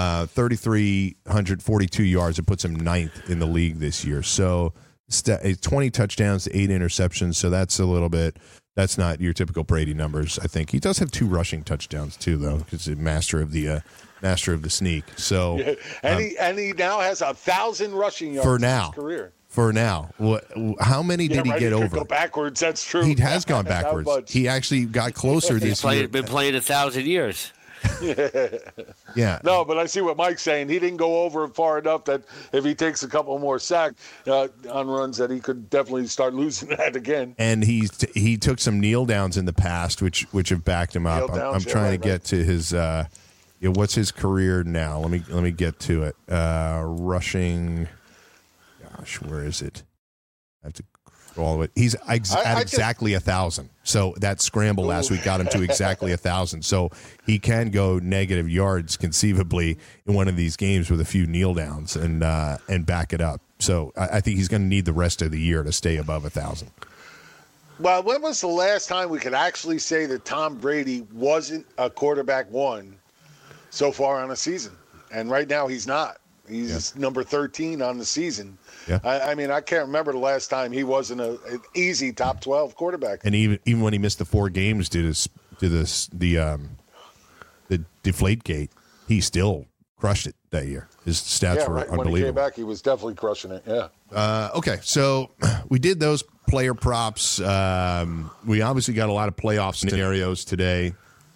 3,342 yards. It puts him 9th in the league this year. So 20 touchdowns, 8 interceptions. So that's that's not your typical Brady numbers. I think he does have 2 rushing touchdowns too, though, because he's master of the sneak. So and he now has 1,000 rushing yards in his career. For now, how many did he get over? Go backwards. That's true. He has gone backwards. He actually got closer this year. He's been playing 1,000 years. Yeah. No, but I see what Mike's saying. He didn't go over far enough that if he takes a couple more sacks on runs, that he could definitely start losing that again. And he took some kneel downs in the past, which have backed him up. I'm trying to get to his Yeah, what's his career now? Let me get to it. Rushing. Gosh, where is it? I have to go all the way. He's at exactly 1,000. So that scramble last week got him to exactly 1,000. So he can go negative yards conceivably in one of these games with a few kneel downs and back it up. So I think he's going to need the rest of the year to stay above 1,000. Well, when was the last time we could actually say that Tom Brady wasn't a quarterback one so far on a season? And right now he's not. He's number 13 on the season. Yeah. I mean, I can't remember the last time he wasn't an easy top 12 quarterback. And even when he missed the 4 games due to the deflate gate, he still crushed it that year. His stats were unbelievable. When he came back, he was definitely crushing it. Yeah. Okay, so we did those player props. We obviously got a lot of playoff scenarios today.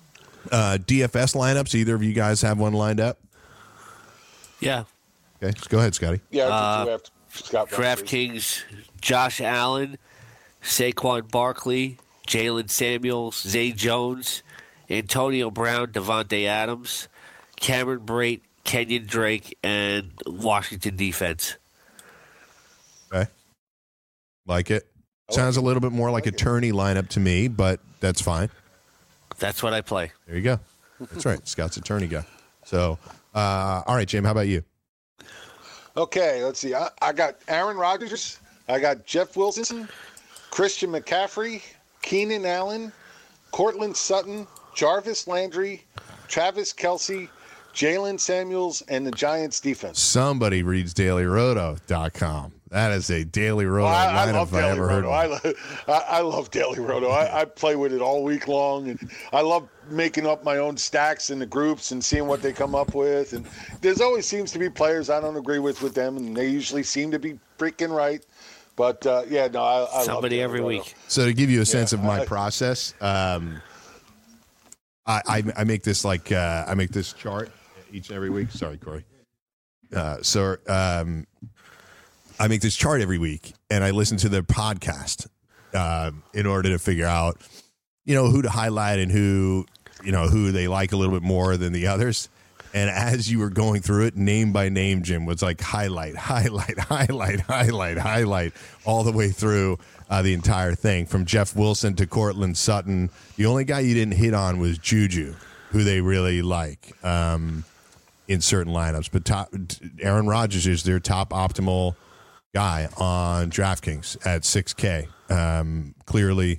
DFS lineups. Either of you guys have one lined up? Yeah. Okay, go ahead, Scotty. Yeah, DraftKings, Josh Allen, Saquon Barkley, Jalen Samuels, Zay Jones, Antonio Brown, Devontae Adams, Cameron Brate, Kenyon Drake, and Washington defense. Okay. Like it. Sounds a little bit more like a tourney lineup to me, but that's fine. That's what I play. There you go. That's right. Scott's a tourney guy. So, all right, Jim, how about you? Okay, let's see. I got Aaron Rodgers. I got Jeff Wilson, Christian McCaffrey, Keenan Allen, Cortland Sutton, Jarvis Landry, Travis Kelce, Jalen Samuels, and the Giants defense. Somebody reads DailyRoto.com. That is a Daily Roto lineup if I ever heard of. I love Daily Roto. I play with it all week long, and I love making up my own stacks in the groups and seeing what they come up with. And there's always seems to be players I don't agree with them, and they usually seem to be freaking right. But, I somebody love every week. So to give you a sense of my process, I make this I make this chart each and every week. Sorry, Corey. I make this chart every week, and I listen to their podcast in order to figure out, who to highlight and who they like a little bit more than the others. And as you were going through it, name by name, Jim, was like highlight, all the way through the entire thing, from Jeff Wilson to Cortland Sutton. The only guy you didn't hit on was Juju, who they really like in certain lineups. But Aaron Rodgers is their top optimal guy on DraftKings at 6K. Clearly,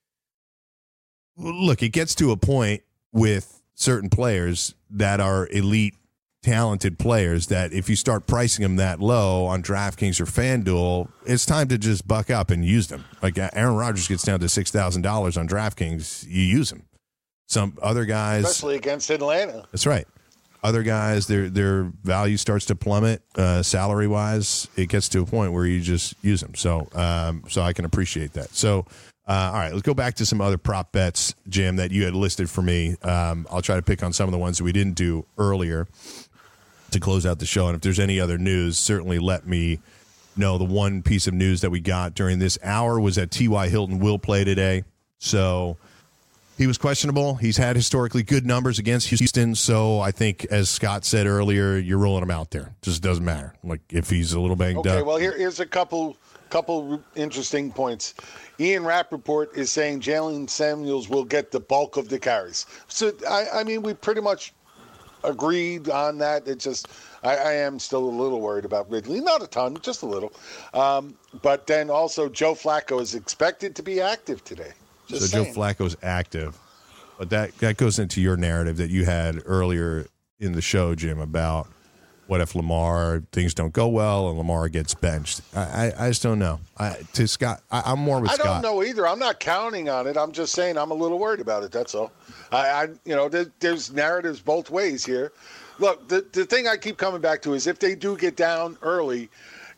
look, it gets to a point with certain players that are elite, talented players that if you start pricing them that low on DraftKings or FanDuel, it's time to just buck up and use them. Like Aaron Rodgers gets down to $6,000 on DraftKings, you use him. Some other guys, especially against Atlanta. That's right. Other guys, their value starts to plummet salary wise. It gets to a point where you just use them. So I can appreciate that. So, all right, let's go back to some other prop bets, Jim, that you had listed for me. I'll try to pick on some of the ones that we didn't do earlier to close out the show. And if there's any other news, certainly let me know. The one piece of news that we got during this hour was that T.Y. Hilton will play today. So he was questionable. He's had historically good numbers against Houston. So I think, as Scott said earlier, you're rolling him out there. Just doesn't matter. Like if he's a little banged up. Okay, well, here's a couple interesting points. Ian Rappaport is saying Jalen Samuels will get the bulk of the carries. So, I mean, we pretty much agreed on that. It's just I am still a little worried about Ridley. Not a ton, just a little. But then also Joe Flacco is expected to be active today. Just so saying. Joe Flacco's active. But that goes into your narrative that you had earlier in the show, Jim, about what if things don't go well and Lamar gets benched. I just don't know. Scott, I'm more with Scott. I don't know either. I'm not counting on it. I'm just saying I'm a little worried about it. That's all. There's narratives both ways here. Look, the thing I keep coming back to is if they do get down early,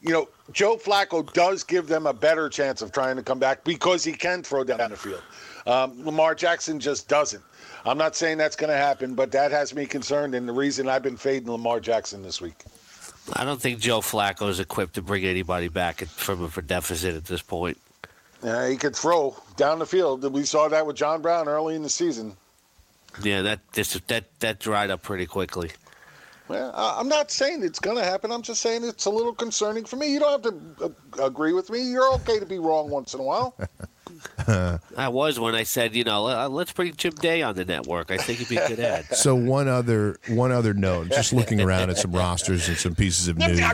Joe Flacco does give them a better chance of trying to come back because he can throw down the field. Lamar Jackson just doesn't. I'm not saying that's going to happen, but that has me concerned, and the reason I've been fading Lamar Jackson this week. I don't think Joe Flacco is equipped to bring anybody back from a deficit at this point. He could throw down the field. We saw that with John Brown early in the season. Yeah, that dried up pretty quickly. Well, I'm not saying it's going to happen. I'm just saying it's a little concerning for me. You don't have to agree with me. You're okay to be wrong once in a while. I was when I said, let's bring Jim Day on the network. I think it'd be a good ad. So one other note, just looking around at some rosters and some pieces of news.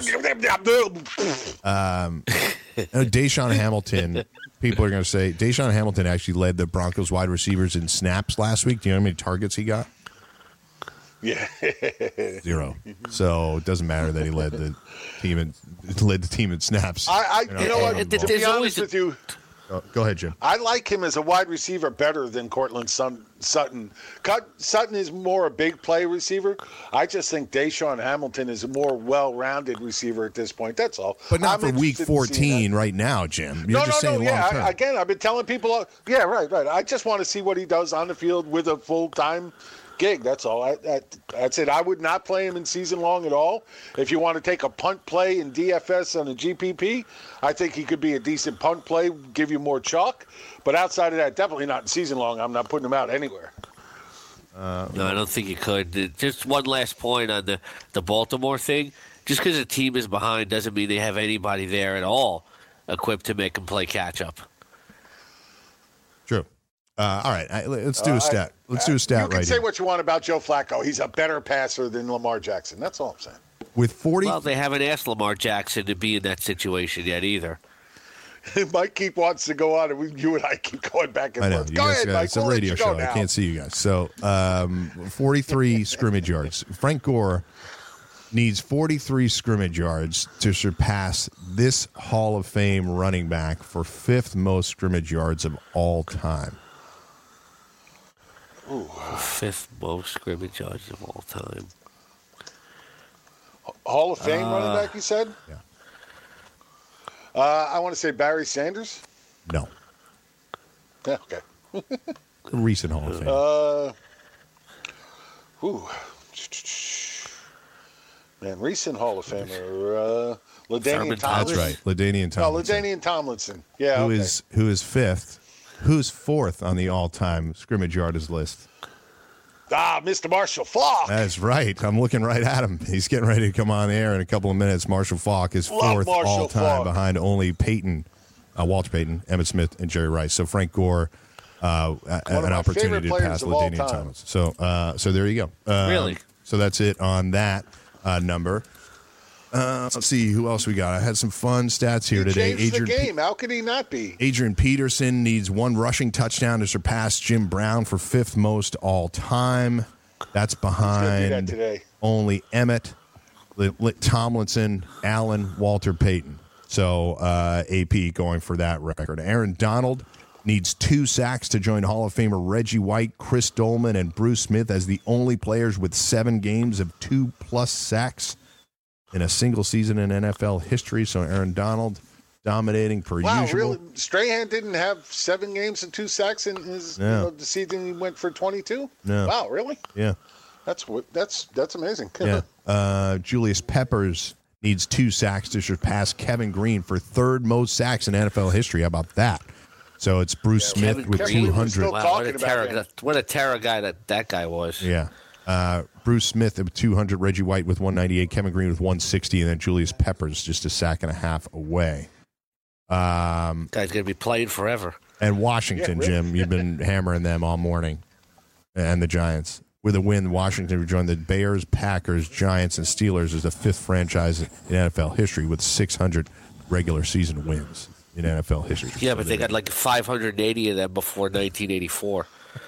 Deshaun Hamilton, people are going to say, Deshaun Hamilton actually led the Broncos wide receivers in snaps last week. Do you know how many targets he got? Yeah. 0. So it doesn't matter that he led the team in snaps. You know what? To be honest with you, go ahead, Jim. I like him as a wide receiver better than Cortland Sutton. Sutton is more a big play receiver. I just think Deshaun Hamilton is a more well-rounded receiver at this point. That's all. But not for Week 14 right now, Jim. You're just saying long-term. Again, I've been telling people. Yeah, right. I just want to see what he does on the field with a full-time gig. That's all. That's it. I would not play him in season long at all. If you want to take a punt play in DFS on a GPP, I think he could be a decent punt play, give you more chalk. But outside of that, definitely not in season long. I'm not putting him out anywhere. No, I don't think you could. Just one last point on the Baltimore thing. Just because a team is behind doesn't mean they have anybody there at all equipped to make them play catch-up. True. All right, let's do a stat. Let's do a stat right here. You can say what you want about Joe Flacco. He's a better passer than Lamar Jackson. That's all I'm saying. With 40, well, they haven't asked Lamar Jackson to be in that situation yet either. Mike wants to go on, and you and I keep going back and forth. Go ahead, Mike. It's a radio show. I can't see you guys. So, 43 scrimmage yards. Frank Gore needs 43 scrimmage yards to surpass this Hall of Fame running back for 5th most scrimmage yards of all time. Ooh. 5th most scrimmage yards of all time. Hall of Fame running back, you said? Yeah. I want to say Barry Sanders. No. Yeah, okay. Recent Hall of Fame. Man, recent Hall of Famer. LaDainian Tomlinson. That's right. LaDainian Tomlinson. No, LaDainian Tomlinson. Yeah. Who is 5th? Who's 4th on the all-time scrimmage yardage list? Mr. Marshall Faulk. That's right. I'm looking right at him. He's getting ready to come on the air in a couple of minutes. Marshall Faulk is 4th all-time behind only Walter Payton, Emmitt Smith, and Jerry Rice. So Frank Gore, an opportunity to pass LaDainian Tomlinson. So there you go. Really? So that's it on that number. Let's see who else we got. I had some fun stats here today. The game. How could he not be? Adrian Peterson needs 1 rushing touchdown to surpass Jim Brown for 5th most all time. That's behind only Emmitt, Tomlinson, Allen, Walter Payton. So AP going for that record. Aaron Donald needs 2 sacks to join Hall of Famer Reggie White, Chris Dolman, and Bruce Smith as the only players with 7 games of 2+ sacks in a single season in NFL history. So Aaron Donald dominating per usual. Wow, really? Strahan didn't have 7 games and 2 sacks in his the season he went for 22? No. Wow, really? Yeah. That's amazing. Yeah. Julius Peppers needs 2 sacks to surpass Kevin Green for 3rd most sacks in NFL history. How about that? So it's Bruce Smith Kevin with 200. Wow, what a terror guy that guy was. Yeah. Bruce Smith with 200, Reggie White with 198, Kevin Green with 160, and then Julius Peppers just a sack and a half away. Guy's going to be playing forever. And Washington, Jim, you've been hammering them all morning, and the Giants. With a win, Washington rejoined the Bears, Packers, Giants, and Steelers as the 5th franchise in NFL history with 600 regular season wins in NFL history. Yeah, but they got like 580 of them before 1984.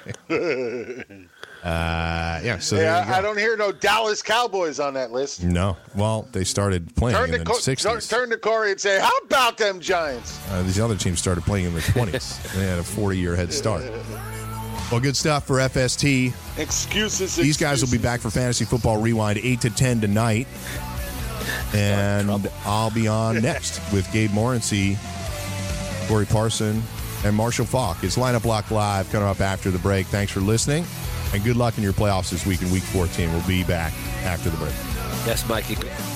I don't hear no Dallas Cowboys on that list. No. Well, they started playing in the 60s. Turn to Corey and say, how about them Giants? These other teams started playing in the 20s. They had a 40-year head start. Well, good stuff for FST. Excuses. These guys will be back for Fantasy Football Rewind 8 to 10 tonight. And I'll be on next with Gabe Morency, Corey Parson, and Marshall Faulk. It's Lineup Block Live coming up after the break. Thanks for listening. And good luck in your playoffs this week in Week 14. We'll be back after the break. Yes, Mikey.